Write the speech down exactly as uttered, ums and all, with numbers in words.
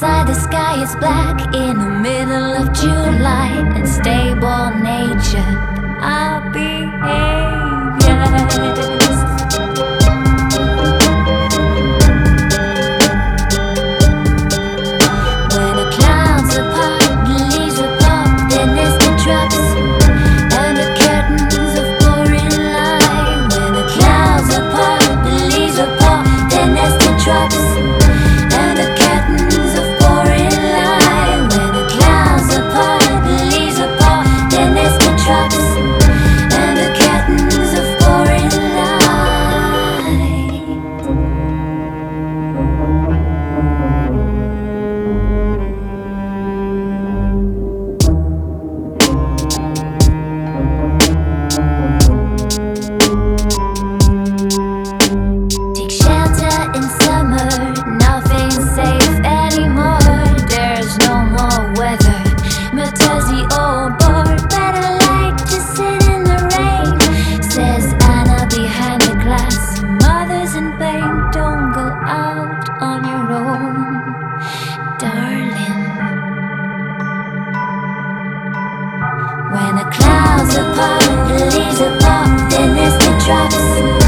Outside the sky is black in the middle of July, and stable nature, our behaviors. When the clouds are part, the leaves are pop, then there's the drops and the curtains of pouring light. When the clouds are part, the leaves are pop, then there's the drops and the curtains of pouring light. When the clouds are part, the leaves are pop, then there's the drops and the curtains of pouring light. Take shelter in summer, nothing's safe anymore. There's no more weather, but does the old board better like to sit in the rain? Says Anna behind the glass. Mothers in pain, don't go out on your own, darling. When the clouds are part, the leaves are pop, then there's the drops